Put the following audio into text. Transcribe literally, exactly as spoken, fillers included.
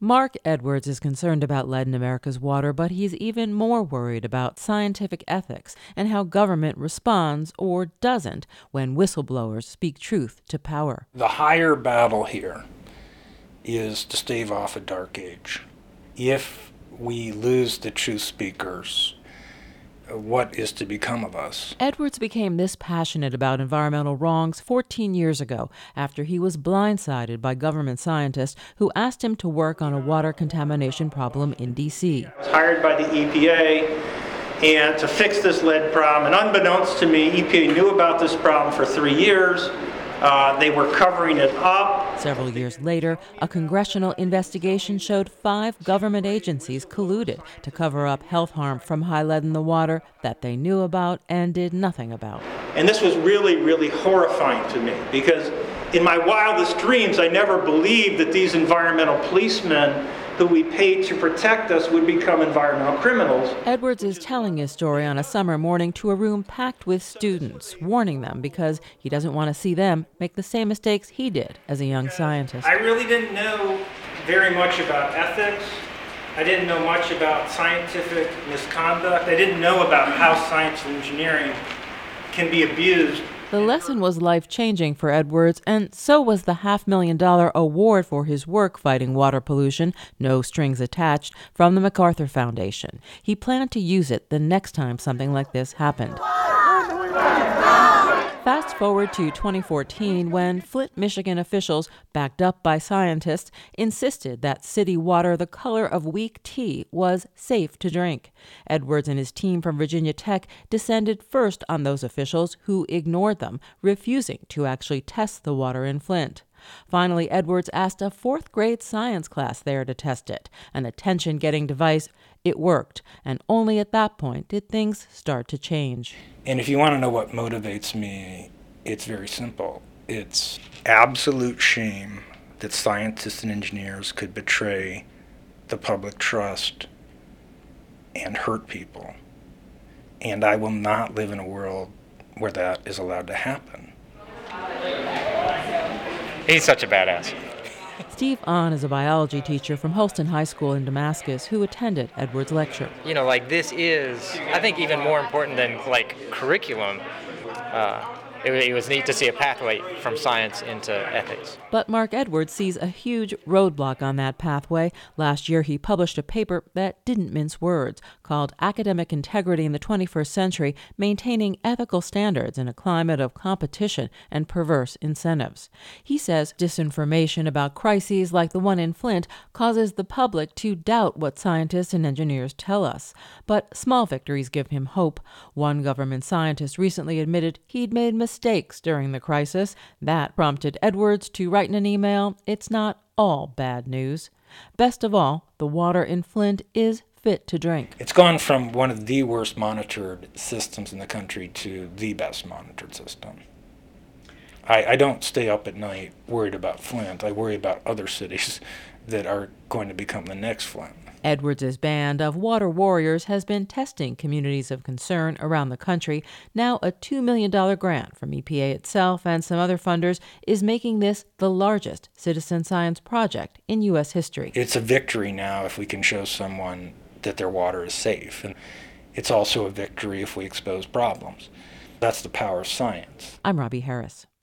Mark Edwards is concerned about lead in America's water, but he's even more worried about scientific ethics and how government responds or doesn't when whistleblowers speak truth to power. The higher battle here is to stave off a dark age. If we lose the truth speakers, what is to become of us? Edwards became this passionate about environmental wrongs fourteen years ago after he was blindsided by government scientists who asked him to work on a water contamination problem in D C. I was hired by the E P A and to fix this lead problem, and unbeknownst to me, E P A knew about this problem for three years. Uh, they were covering it up. Several years later, a congressional investigation showed five government agencies colluded to cover up health harm from high lead in the water that they knew about and did nothing about. And this was really, really horrifying to me because in my wildest dreams, I never believed that these environmental policemen who we paid to protect us would become environmental criminals. Edwards is telling his story on a summer morning to a room packed with students, warning them because he doesn't want to see them make the same mistakes he did as a young scientist. I really didn't know very much about ethics. I didn't know much about scientific misconduct. I didn't know about how science and engineering can be abused. The lesson was life-changing for Edwards, and so was the half-million dollar award for his work fighting water pollution, no strings attached, from the MacArthur Foundation. He planned to use it the next time something like this happened. Fast forward to twenty fourteen, when Flint, Michigan officials, backed up by scientists, insisted that city water the color of weak tea was safe to drink. Edwards and his team from Virginia Tech descended first on those officials who ignored them, refusing to actually test the water in Flint. Finally, Edwards asked a fourth grade science class there to test it, an attention-getting device. It worked, and only at that point did things start to change. And if you want to know what motivates me, it's very simple. It's absolute shame that scientists and engineers could betray the public trust and hurt people. And I will not live in a world where that is allowed to happen. He's such a badass. Steve Ahn is a biology teacher from Holston High School in Damascus who attended Edwards' lecture. You know, like this is, I think, even more important than like curriculum. Uh, it, it was neat to see a pathway from science into ethics. But Mark Edwards sees a huge roadblock on that pathway. Last year, he published a paper that didn't mince words, called Academic Integrity in the twenty-first Century, Maintaining Ethical Standards in a Climate of Competition and Perverse Incentives. He says disinformation about crises like the one in Flint causes the public to doubt what scientists and engineers tell us. But small victories give him hope. One government scientist recently admitted he'd made mistakes during the crisis. That prompted Edwards to write in an email, "It's not all bad news. Best of all, the water in Flint is fit to drink." It's gone from one of the worst monitored systems in the country to the best monitored system. I, I don't stay up at night worried about Flint. I worry about other cities that are going to become the next Flint. Edwards' band of water warriors has been testing communities of concern around the country. Now a two million dollars grant from E P A itself and some other funders is making this the largest citizen science project in U S history. It's a victory now if we can show someone that their water is safe. And it's also a victory if we expose problems. That's the power of science. I'm Robbie Harris.